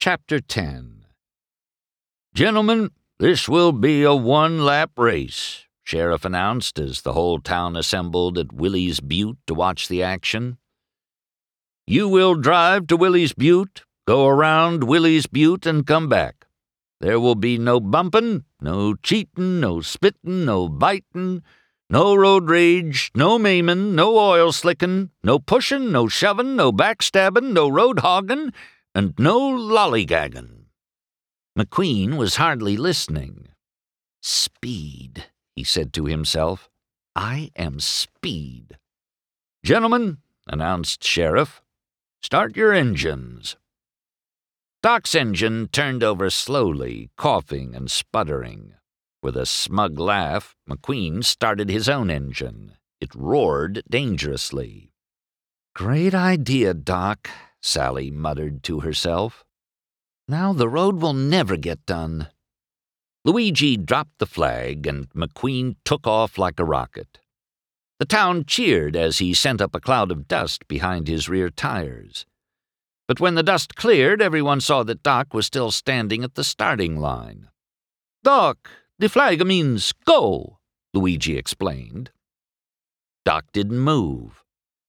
Chapter 10. "Gentlemen, this will be a one-lap race," Sheriff announced as the whole town assembled at Willie's Butte to watch the action. "You will drive to Willie's Butte, go around Willie's Butte, and come back. There will be no bumpin', no cheatin', no spittin', no bitin', no road rage, no maimin', no oil slickin', no pushin', no shovin', no backstabbin', no road hoggin', and no lollygaggin'." McQueen was hardly listening. "Speed," he said to himself. "I am Speed." "Gentlemen," announced Sheriff, "start your engines." Doc's engine turned over slowly, coughing and sputtering. With a smug laugh, McQueen started his own engine. It roared dangerously. "Great idea, Doc," Sally muttered to herself. "Now the road will never get done." Luigi dropped the flag, and McQueen took off like a rocket. The town cheered as he sent up a cloud of dust behind his rear tires. But when the dust cleared, everyone saw that Doc was still standing at the starting line. "Doc, the flag means go," Luigi explained. Doc didn't move.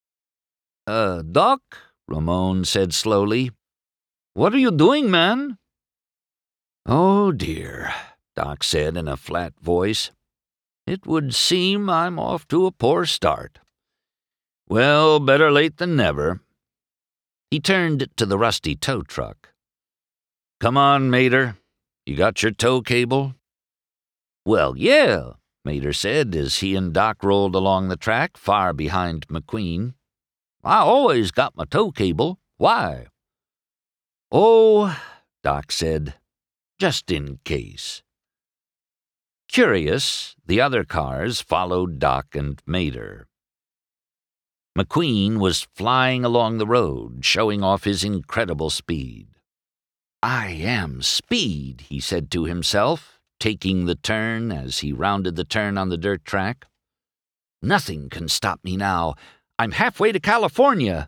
"Doc," Ramon said slowly, "what are you doing, man?" "Oh, dear," Doc said in a flat voice. "It would seem I'm off to a poor start. Well, better late than never." He turned to the rusty tow truck. "Come on, Mater. You got your tow cable?" "Well, yeah," Mater said as he and Doc rolled along the track far behind McQueen. "I always got my tow cable. Why?" "Oh," Doc said, "just in case." Curious, the other cars followed Doc and Mater. McQueen was flying along the road, showing off his incredible speed. "I am Speed," he said to himself, taking the turn as he rounded the turn on the dirt track. "Nothing can stop me now. I'm halfway to California."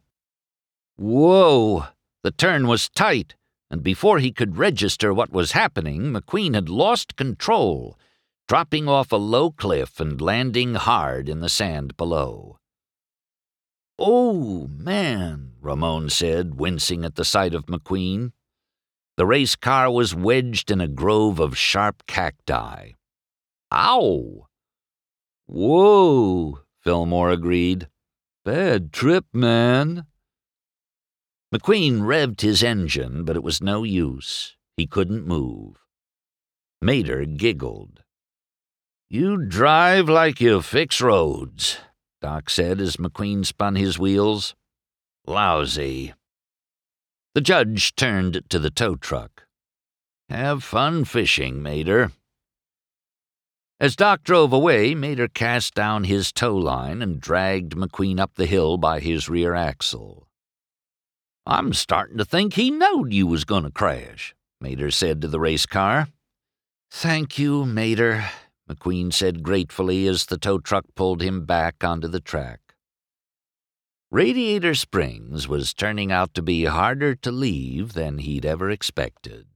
Whoa! The turn was tight, and before he could register what was happening, McQueen had lost control, dropping off a low cliff and landing hard in the sand below. "Oh, man," Ramon said, wincing at the sight of McQueen. The race car was wedged in a grove of sharp cacti. "Ow!" "Whoa," Fillmore agreed. "Bad trip, man." McQueen revved his engine, but it was no use. He couldn't move. Mater giggled. "You drive like you fix roads," Doc said as McQueen spun his wheels. "Lousy." The judge turned to the tow truck. "Have fun fishing, Mater." As Doc drove away, Mater cast down his tow line and dragged McQueen up the hill by his rear axle. "I'm starting to think he knowed you was going to crash," Mater said to the race car. "Thank you, Mater," McQueen said gratefully as the tow truck pulled him back onto the track. Radiator Springs was turning out to be harder to leave than he'd ever expected.